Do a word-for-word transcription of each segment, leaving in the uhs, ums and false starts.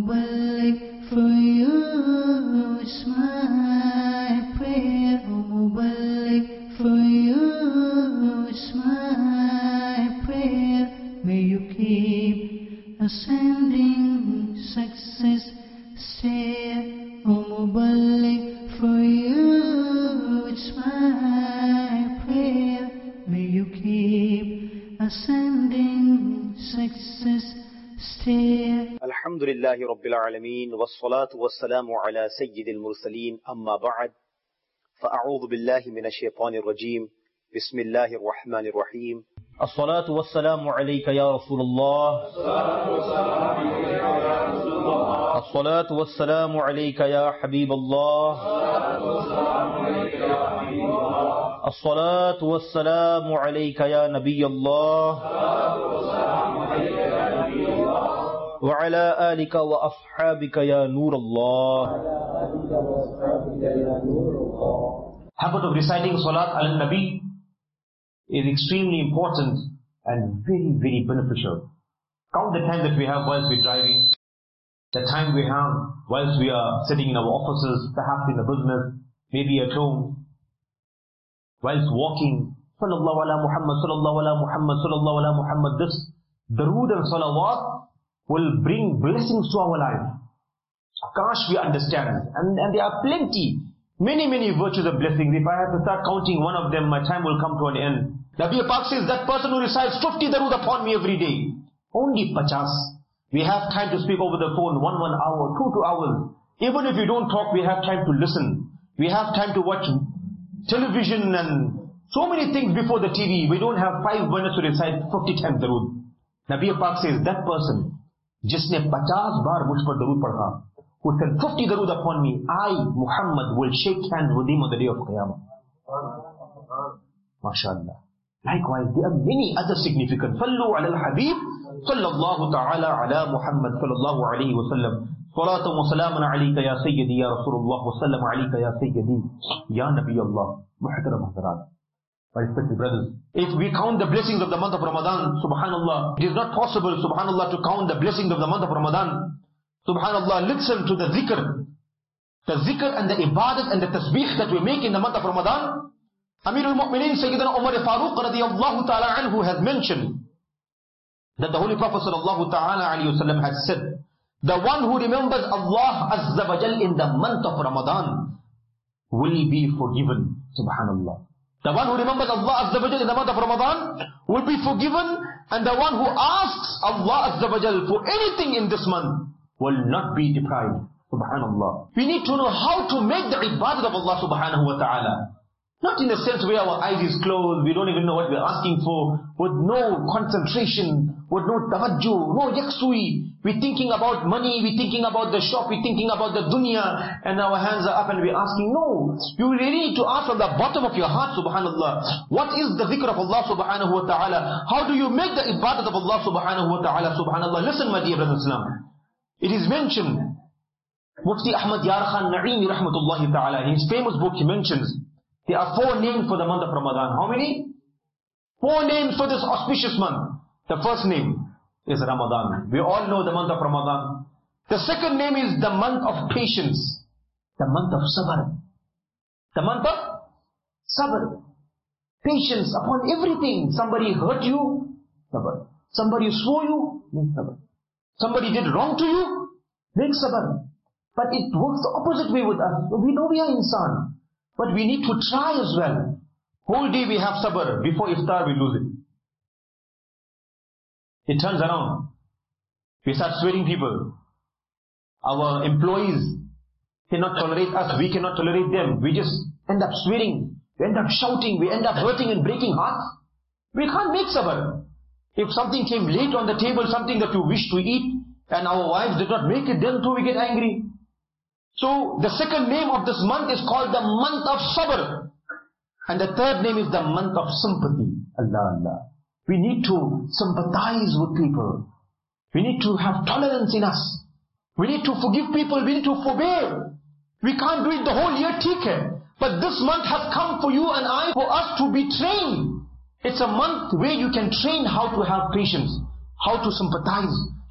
Mubarak for you is my prayer. O Mubarak for you is my prayer. May you keep ascending success stair. O Mubarak for you it's my prayer. May you keep ascending success stair. Alhamdulillahi Rabbil Alameen, wassalatu wassalamu ala Sayyidil Mursaleen, amma ba'd. Fa'a'udhu billahi minash shaitanir rajeem. Bismillahir Rahmanir Rahim. As-salatu wassalamu alayka ya Rasulullah. As-salatu wassalamu alayka ya Habiballah. As-salatu wassalamu alayka ya Nabiyallah. Wa ala alika wa ashabika ya Nur Allah. Habit of reciting Salat al-Nabi is extremely important and very, very beneficial. Count the time that we have whilst we're driving, the time we have whilst we are sitting in our offices, perhaps in a business, maybe at home, whilst walking. Sallallahu ala Muhammad, sallallahu ala Muhammad, sallallahu ala Muhammad. This darood and salawat will bring blessings to our life. Gosh, we understand. And, and there are plenty, many, many virtues of blessings. If I have to start counting one of them, my time will come to an end. Nabi Pak says, that person who recites fifty darood upon me every day, only pachas. We have time to speak over the phone, one, one hour, two, two hours. Even if we don't talk, we have time to listen. We have time to watch television and so many things before the T V. We don't have five minutes to recite fifty times darood. Nabi Pak says, that person, jisne fifty bar mujh par darood padha, who said fifty darood upon me, I, Muhammad, will shake hands with him on the day of Qiyamah. MashaAllah. Likewise, there are many other significant. Sallu ala al-Habib, sallallahu ta'ala ala Muhammad, sallallahu alayhi wa sallam. Salatu wa salamun alayka ya Sayyidi ya Rasulullah, wa sallam alayka ya Sayyidi ya Nabi Allah. Muhtaram Hazrat. My respected brothers, if we count the blessings of the month of Ramadan, subhanallah, it is not possible, subhanallah, to count the blessings of the month of Ramadan. Subhanallah, listen to the zikr. The zikr and the ibadat and the tasbih that we make in the month of Ramadan. Amirul Mu'mineen Sayyidina Umar Farooq radiyallahu ta'ala anhu has mentioned that the Holy Prophet sallallahu ta'ala alayhi wa sallam has said, the one who remembers Allah Azza wa Jal in the month of Ramadan will be forgiven. Subhanallah. The one who remembers Allah Azza wa Jal in the month of Ramadan will be forgiven, and the one who asks Allah Azza wa Jal for anything in this month will not be deprived. Subhanallah. We need to know how to make the ibadat of Allah subhanahu wa ta'ala. Not in the sense where our eyes is closed, we don't even know what we're asking for, with no concentration, with no tawajjuh, no yaksui. We're thinking about money, we're thinking about the shop, we're thinking about the dunya, and our hands are up and we're asking. No, you really need to ask from the bottom of your heart, subhanallah. What is the dhikr of Allah subhanahu wa ta'ala? How do you make the ibadat of Allah subhanahu wa ta'ala, subhanallah? Listen, my dear brothers and sisters. It is mentioned, Mufti Ahmad Yar Khan Naimi rahmatullahi ta'ala, in his famous book he mentions, there are four names for the month of Ramadan. How many? Four names for this auspicious month. The first name is Ramadan. We all know the month of Ramadan. The second name is the month of patience. The month of sabr. The month of sabr. Patience upon everything. Somebody hurt you, sabr. Somebody swore you, make sabr. Somebody did wrong to you, make sabr. But it works the opposite way with us. We know we are insan. But we need to try as well. Whole day we have sabr. Before iftar we lose it. It turns around. We start swearing people. Our employees cannot tolerate us. We cannot tolerate them. We just end up swearing. We end up shouting. We end up hurting and breaking hearts. We can't make sabr. If something came late on the table, something that you wish to eat, and our wives did not make it, then too we get angry. So the second name of this month is called the month of sabr. And the third name is the month of sympathy. Allah, Allah. We need to sympathize with people. We need to have tolerance in us. We need to forgive people. We need to forbear. We can't do it the whole year, theek. But this month has come for you and I, for us to be trained. It's a month where you can train how to have patience, how to sympathize,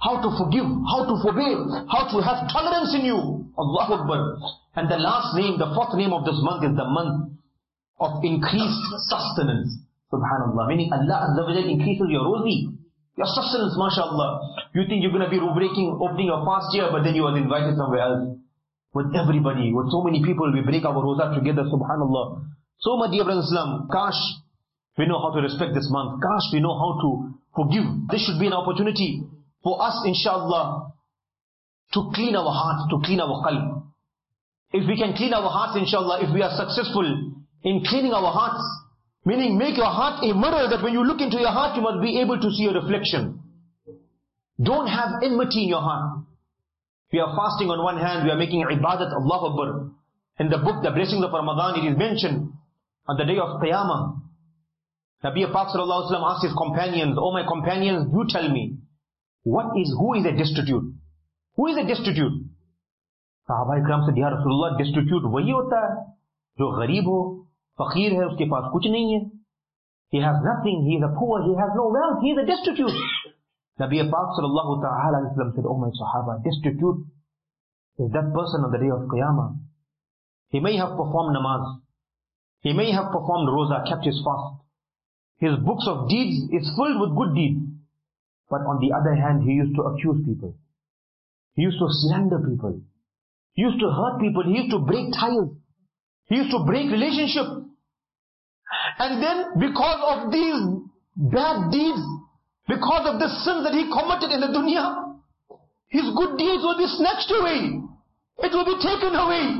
how to forgive, how to forbear, how to have tolerance in you. Allahu Akbar. And the last name, the fourth name of this month is the month of increased sustenance. Subhanallah. Meaning Allah Azza wa Jal increases your rozi, your sustenance, mashallah. You think you're going to be breaking, opening your fast here, but then you are invited somewhere else. With everybody, with so many people, we break our roza together, subhanallah. So my dear brothers in Islam, gosh, we know how to respect this month. Gosh, we know how to forgive. This should be an opportunity for us, inshallah, to clean our hearts, to clean our qalb. If we can clean our hearts, inshallah, if we are successful in cleaning our hearts, meaning make your heart a mirror that when you look into your heart, you must be able to see a reflection. Don't have enmity in your heart. We are fasting on one hand, we are making ibadat, Allahu Akbar. In the book, The Blessings of Ramadan, it is mentioned on the day of Qiyamah. Nabi Pak Sallallahu Alaihi Wasallam asked his companions, "Oh my companions, you tell me, what is, who is a destitute? Who is a destitute?" Sahaba Ikram said, "Ya Rasulullah, destitute wahi hota hai, jo gharib ho, faqir hai, uske paas kuch nahi hai. He has nothing, he is a poor, he has no wealth, he is a destitute." Nabi Pak Sallallahu Alaihi Wasallam said, "Oh my Sahaba, destitute is that person on the day of Qiyamah. He may have performed namaz, he may have performed roza, kept his fast. His books of deeds is filled with good deeds. But on the other hand, he used to accuse people. He used to slander people. He used to hurt people. He used to break ties. He used to break relationships. And then because of these bad deeds, because of the sins that he committed in the dunya, his good deeds will be snatched away. It will be taken away.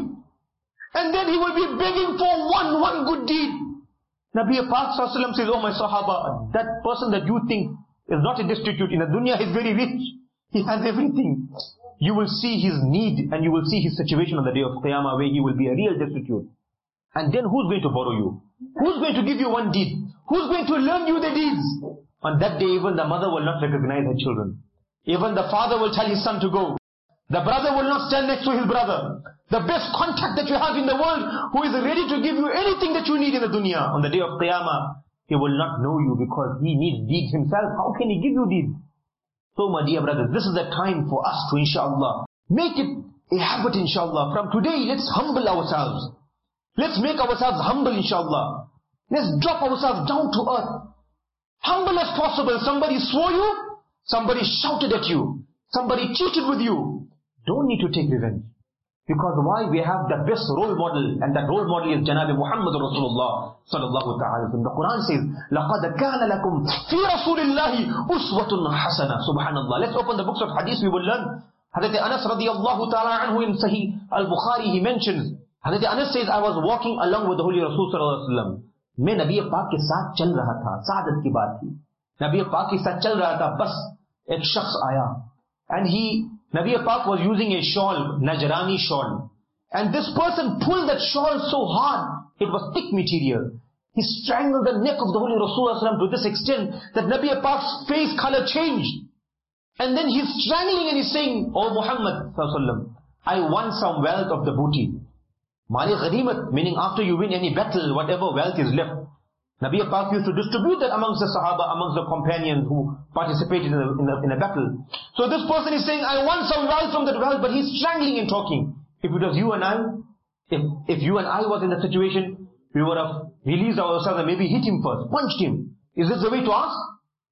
And then he will be begging for one, one good deed. Nabi Pak Sallallahu Alaihi Wasallam says, "Oh my Sahaba, that person that you think is not a destitute in the dunya, he is very rich. He has everything. You will see his need and you will see his situation on the day of Qiyamah where he will be a real destitute. And then who's going to borrow you? Who's going to give you one deed? Who's going to learn you the deeds?" On that day, even the mother will not recognize her children. Even the father will tell his son to go. The brother will not stand next to his brother. The best contact that you have in the world, who is ready to give you anything that you need in the dunya, on the day of Qiyamah, he will not know you because he needs deeds himself. How can he give you deeds? So my dear brothers, this is the time for us to, inshallah, make it a habit, inshallah. From today, let's humble ourselves. Let's make ourselves humble, inshallah. Let's drop ourselves down to earth. Humble as possible. Somebody swore you, somebody shouted at you, somebody cheated with you. Don't need to take revenge. Because why? We have the best role model, and that role model is Janabi Muhammad Rasulullah Sallallahu Ta'ala. The Quran says, لَقَدْ كَانَ لَكُمْ فِي رَسُولِ اللَّهِ أُسْوَةٌ حَسَنَةٌ. Subhanallah. Let's open the books of hadith, we will learn. Hazrat Anas radiyallahu ta'ala anhu in Sahih al-Bukhari, he mentions, Hazrat Anas says, "I was walking along with the Holy Rasul Sallallahu Alaihi Wasallam. मैं नबी पाक के साथ चल रहा था, सादत की बात थी. नबी पाक के साथ चल रहा था, बस एक शख्स आया. And he, Nabi Pak was using a shawl, Najrani shawl. And this person pulled that shawl so hard, it was thick material. He strangled the neck of the Holy Rasulullah to this extent that Nabi Pak's face color changed. And then he's strangling and he's saying, "Oh Muhammad Sallallahu, I won some wealth of the booty. Mali ghanimat," meaning after you win any battle, whatever wealth is left. Nabi Pak used to distribute that amongst the Sahaba, amongst the companions who participated in a, in a, in a battle. So this person is saying, "I won some wealth from that wealth," but he's strangling and talking. If it was you and I, if, if you and I was in that situation, we would have released ourselves and maybe hit him first, punched him. Is this the way to ask?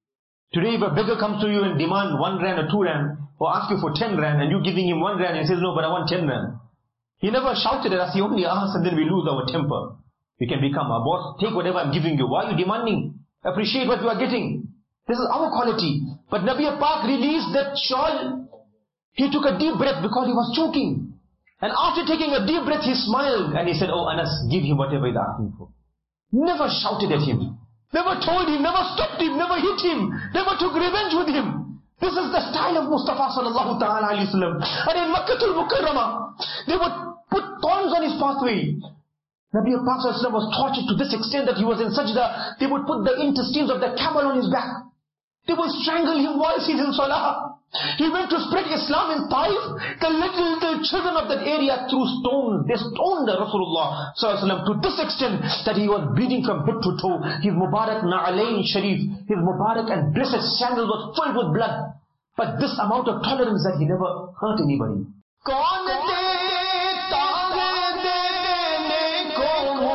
Today if a beggar comes to you and demand one rand or two rand, or ask you for ten rand, and you giving him one rand and he says, "No, but I want ten rand." He never shouted at us, he only asked, and then we lose our temper. We can become our boss. Take whatever I'm giving you. Why are you demanding? Appreciate what you are getting. This is our quality. But Nabi Pak released that shawl. He took a deep breath because he was choking. And after taking a deep breath, he smiled and he said, "Oh Anas, give him whatever he's asking for." Never shouted at him. Never told him, never stopped him, never hit him, never took revenge with him. This is the style of Mustafa Sallallahu Ta'ala Alaihi Wasallam. And in Makkatul Mukarramah, they would put thorns on his pathway. Nabi Pak was tortured to this extent that he was in sajda. They would put the intestines of the camel on his back. They would strangle him while he's in salah. He went to spread Islam in Taif. The little, little children of that area threw stones. They stoned Rasulullah to this extent that he was bleeding from head to toe. His Mubarak Na'alain Sharif, his Mubarak and blessed sandals was filled with blood. But this amount of tolerance that he never hurt anybody. कौन देता है देने को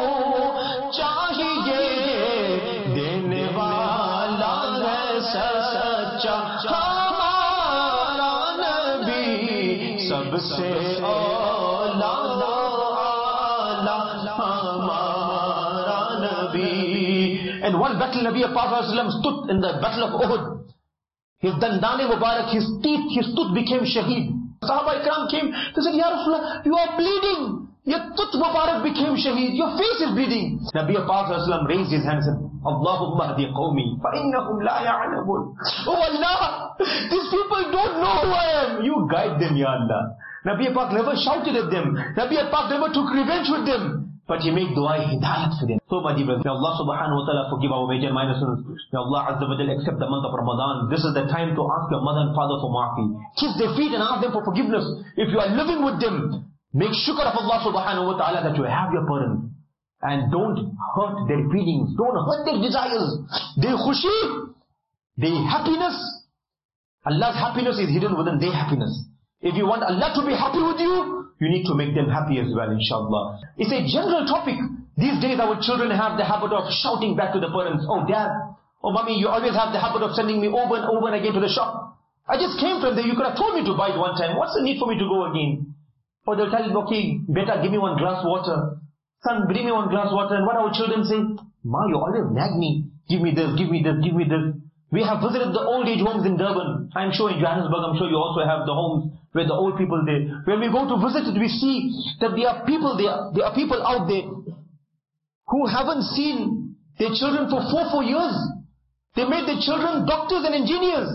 चाहिए, देने वाला है सच्चा हमारा नबी, सबसे औला आला हमारा नबी. And one battle, Nabi Prophet stood in the battle of Uhud. His dandane Mubarak, his teeth, his tooth became shaheed. Sahaba Ikram came, they said, Ya Rasulullah, you are bleeding. Your tooth Mubarak became shaheed. Your face is bleeding. Nabi Prophet raised his hand and said, Allahumma hadi qawmi, fa innahum la ya'lamun. Oh Allah, these people don't know who I am. You guide them, Ya Allah. Nabi Pak never shouted at them. Nabi Pak never took revenge with them. But he made dua hidayat for them. So my dear brothers, may Allah subhanahu wa ta'ala forgive our major and minor sins. May Allah azza wa jalla accept the month of Ramadan. This is the time to ask your mother and father for maafi. Kiss their feet and ask them for forgiveness. If you are living with them, make shukr of Allah subhanahu wa ta'ala that you have your parents. And don't hurt their feelings. Don't hurt their desires. Their khushi, their happiness. Allah's happiness is hidden within their happiness. If you want Allah to be happy with you, you need to make them happy as well, inshallah. It's a general topic. These days our children have the habit of shouting back to the parents, oh dad, oh mommy, you always have the habit of sending me over and over and again to the shop. I just came from there, you could have told me to buy it one time. What's the need for me to go again? Or they'll tell you, okay, better give me one glass water. Son, bring me one glass water. And what our children say? Ma, you always nag me. Give me this, give me this, give me this. We have visited the old age homes in Durban. I'm sure in Johannesburg, I'm sure you also have the homes where the old people there. When we go to visit it, we see that there are people there, there are people out there who haven't seen their children for four, four years. They made their children doctors and engineers.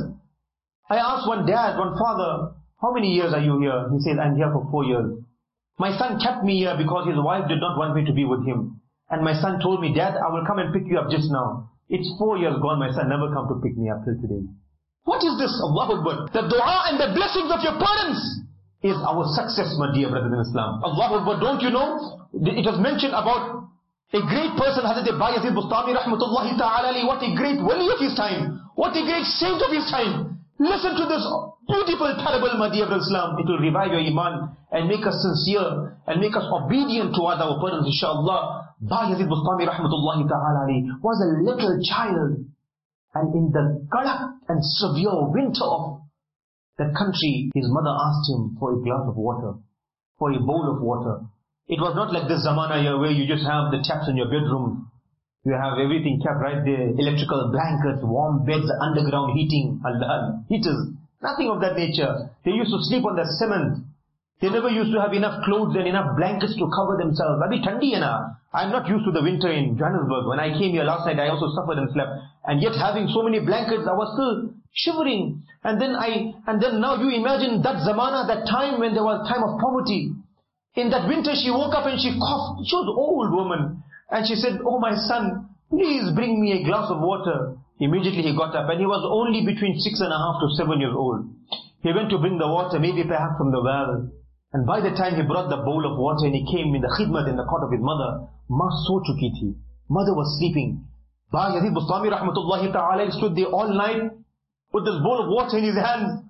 I asked one dad, one father, how many years are you here? He said, I'm here for four years. My son kept me here because his wife did not want me to be with him. And my son told me, Dad, I will come and pick you up just now. It's four years gone, my son never come to pick me up till today. What is this? Allahu Akbar. The dua and the blessings of your parents is our success, my dear brothers in Islam. Allahu Akbar. Don't you know? It was mentioned about a great person, Hazrat Bayazid Bustami rahmatullahi ta'ala alayhi. What a great wali of his time. What a great saint of his time. Listen to this beautiful parable, my dear brothers in Islam. It will revive your iman and make us sincere and make us obedient towards our parents, inshallah. Bayazid Bustami rahmatullahi ta'ala alayhi was a little child. And in the kadak and severe winter of the country, his mother asked him for a glass of water, for a bowl of water. It was not like this zamana here where you just have the taps in your bedroom. You have everything kept right there, electrical blankets, warm beds, underground heating, Allah, heaters. Nothing of that nature. They used to sleep on the cement. They never used to have enough clothes and enough blankets to cover themselves. Abhi thandi hai na. I'm not used to the winter in Johannesburg. When I came here last night, I also suffered and slept. And yet having so many blankets, I was still shivering. And then I, and then now you imagine that zamana, that time when there was time of poverty. In that winter, she woke up and she coughed. She was an old woman. And she said, oh my son, please bring me a glass of water. Immediately he got up and he was only between six and a half to seven years old. He went to bring the water, maybe perhaps from the well. And by the time he brought the bowl of water and he came in the khidmat in the court of his mother, Ma so chuki thi. Mother was sleeping. Bayazid Bustami rahmatullahi ta'ala stood there all night with this bowl of water in his hands.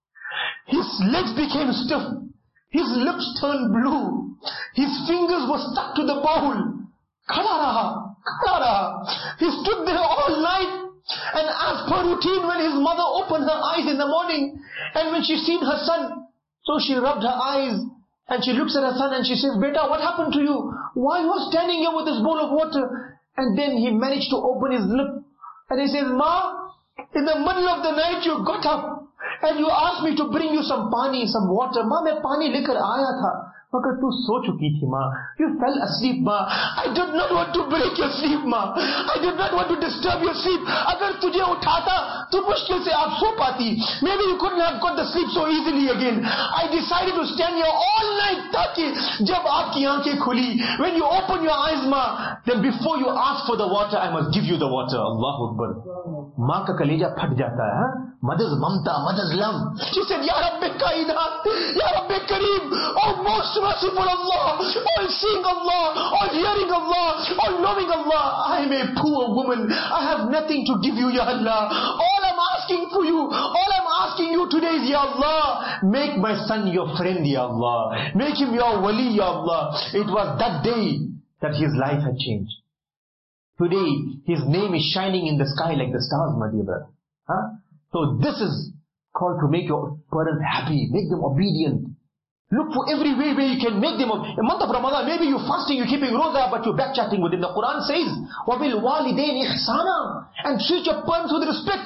His legs became stiff. His lips turned blue. His fingers were stuck to the bowl. Khada raha, khada raha. He stood there all night. And as per routine, when his mother opened her eyes in the morning, and when she seen her son, so she rubbed her eyes, and she looks at her son and she says, Beta, what happened to you? Why you are standing here with this bowl of water? And then he managed to open his lip, and he says, Ma, in the middle of the night you got up, and you asked me to bring you some pani, some water. Ma, main pani lekar aaya tha. Magar tu so chuki thi, Ma. You fell asleep, Ma. I did not want to break your sleep, Ma. I did not want to disturb your sleep. Agar tujhe uthata, to mushkil se aap so pati. Maybe you couldn't have got the sleep so easily again. I decided to stand here all night, taki jab aapki aankhein khuli. When you open your eyes, Ma, then before you ask for the water, I must give you the water. Allahu Akbar. Ma ka kaleja phat jata hai, huh? Mother's mamta, mother's love. She said, Ya Rabbi Kainat, Ya Rabbi Kareem, oh most merciful Allah, all seeing Allah, all hearing Allah, all knowing Allah. I am a poor woman. I have nothing to give you, Ya Allah. All I'm asking for you, all I'm asking you today is, Ya Allah, make my son your friend, Ya Allah. Make him your wali, Ya Allah. It was that day that his life had changed. Today, his name is shining in the sky like the stars, my dear brother. Huh? So this is called to make your parents happy, make them obedient. Look for every way where you can make them. A month of Ramadan, maybe you're fasting, you're keeping roza, but you're backchatting with them. The Quran says, وَبِالْوَالِدَيْنِ إِحْسَانًا, and treat your parents with respect.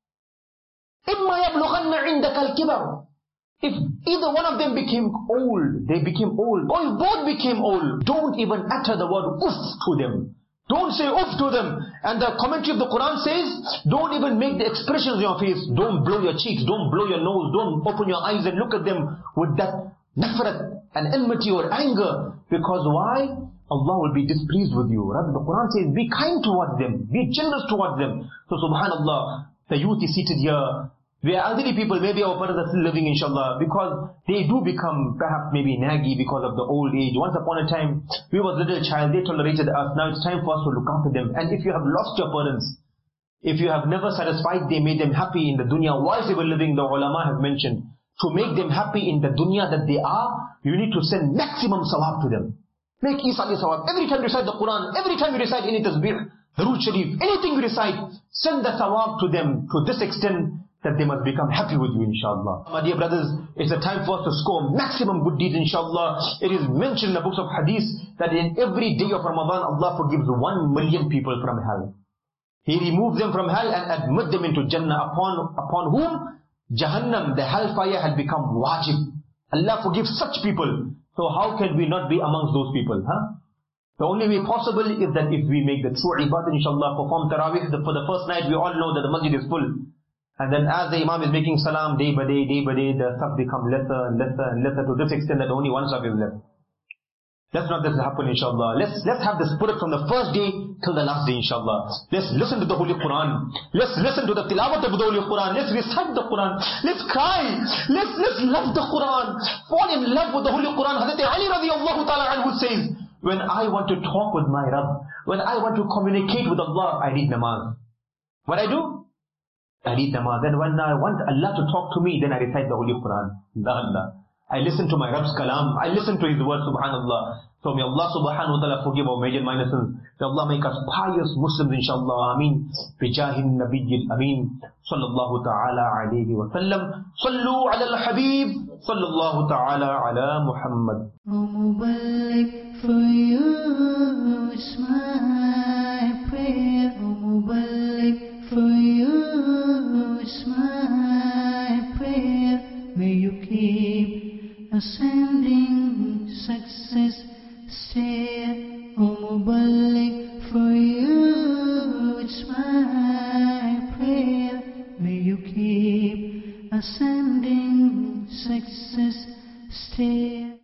إِمَّا يَبْلُغَنَّ عِنْدَكَ الْكِبَرُ, if either one of them became old, they became old, or if both became old, don't even utter the word uff to them. Don't say uff to them. And the commentary of the Quran says, don't even make the expressions on your face. Don't blow your cheeks, don't blow your nose, don't open your eyes and look at them with that nafrat and enmity or anger. Because why? Allah will be displeased with you. Rather, the Quran says, be kind towards them, be generous towards them. So subhanallah, the youth is seated here. We are elderly people, maybe our parents are still living, inshallah, because they do become perhaps maybe naggy because of the old age. Once upon a time, we was a little child, they tolerated us. Now it's time for us to look after them. And if you have lost your parents, if you have never satisfied them, made them happy in the dunya whilst they were living, the ulama have mentioned, to make them happy in the dunya that they are, you need to send maximum sawab to them. Make isali sawab. Every time you recite the Quran, every time you recite any tasbih, Durood Sharif, anything you recite, send the sawab to them to this extent that they must become happy with you, inshallah. My dear brothers, it's a time for us to score maximum good deeds, inshallah. It is mentioned in the books of hadith that in every day of Ramadan, Allah forgives one million people from hell. He removes them from hell and admits them into Jannah, upon, upon whom Jahannam, the hellfire, had become wajib. Allah forgives such people. So how can we not be amongst those people, huh? The only way possible is that if we make the true ibadah, inshallah, perform tarawih for the first night, we all know that the masjid is full. And then as the Imam is making salam day by day, day by day, the stuff becomes lesser and lesser and lesser to this extent that only one stuff is left. Let's not let this happen, inshallah. Let's, let's have the spirit from the first day till the last day, inshallah. Let's listen to the Holy Quran. Let's listen to the tilawat of the Holy Quran. Let's recite the Quran. Let's cry. Let's, let's love the Quran. Fall in love with the Holy Quran. Hazrat Ali radiallahu ta'ala anhu says, when I want to talk with my Rabb, when I want to communicate with Allah, I read namaz. What I do? I read namaz. Then when I want Allah to talk to me, then I recite the Holy Quran. Allah, Allah. I listen to my Rabb's kalam. I listen to His word, subhanallah. So may Allah subhanahu wa ta'ala forgive our major minor sins. May Allah make us pious Muslims, inshallah. Ameen. Bijahin nabiyyil ameen. Sallallahu ta'ala alayhi wa sallam. Sallu ala al-habib. Sallallahu ta'ala ala Muhammad. O Mubarak, for you is my prayer. O Mubarak, for you is my prayer. May you keep ascending success stair. O Mubarak, for you is my prayer. May you keep ascending success stair.